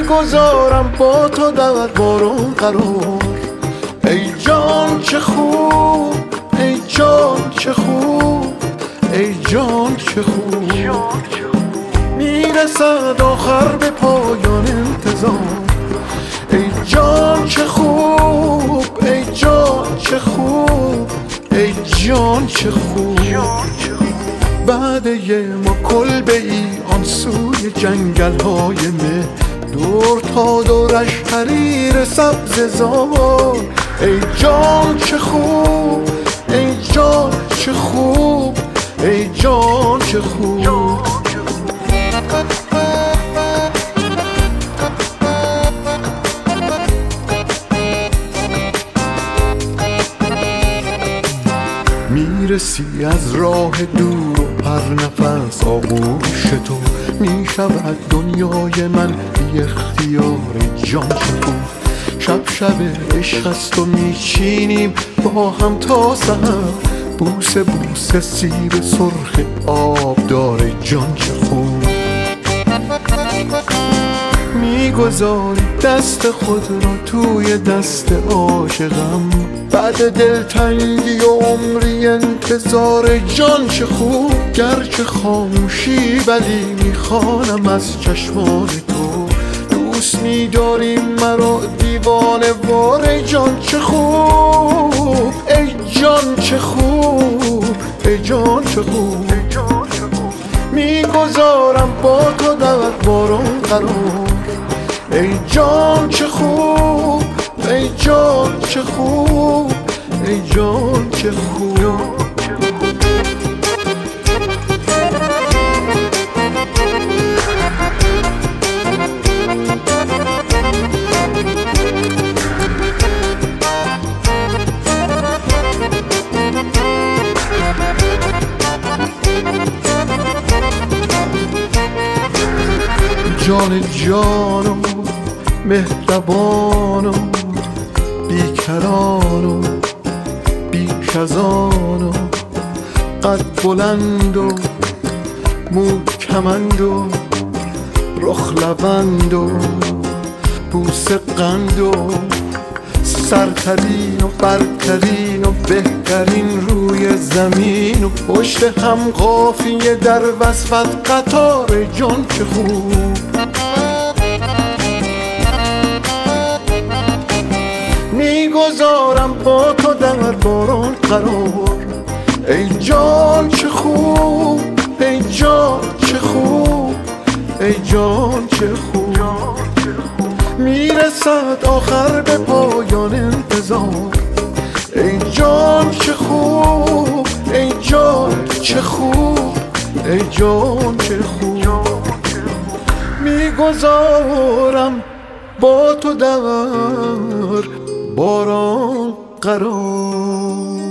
میگذارم با تو در بارون قرار. ای جان چه خوب، ای جان چه خوب، ای جان چه خوب. میرسد آخر به پایان انتظار. ای جان چه خوب، ای جان چه خوب، ای جان چه خوب. بعد ما کلبه ای آن سوی جنگل های مه، دور تا دورش حریر سبز زار. ای جان چه خوب، ای جان چه خوب، ای جان چه خوب. میرسی از راه دور و پر نفس آغوش تو، میشود دنیای من بی اختیار. جان چه خوب. شب شب عشق است و میچینیم با هم تا سحر، بوسه بوسه سیب سرخ آب داره. جان چه خوب. میگذاری دست خود را توی دست عاشقم، بعد دلتنگی و عمری انتظار. جان چه خوب. گرچه خاموشی ولی میخوانم از چشمان تو، دوست می‌داری مرا دیوانه وار. جان چه خوب، ای جان چه خوب، ای جان چه خوب. میگذارم با تو در بارون قرار. ای جان چه خوب، ای جان چه خوب، ای جان چه خوب. جان جان و مهربان و بیکران و بیش از آن و قد بلند و مو کمند و رخ لبند و بوسه قند و سرترین و برترین و بهترین روی زمین و پشت هم قافیه در وصفت قطار. جان چه خوب. میگذارم با تو در بارون قرار. ای جان چه خوب، ای جان چه خوب، ای جان چه خوب. میرسد آخر به پایان انتظار. ای جان چه خوب، ای جان چه خوب، ای جان چه خوب. میگذارم با تو در باران قرار.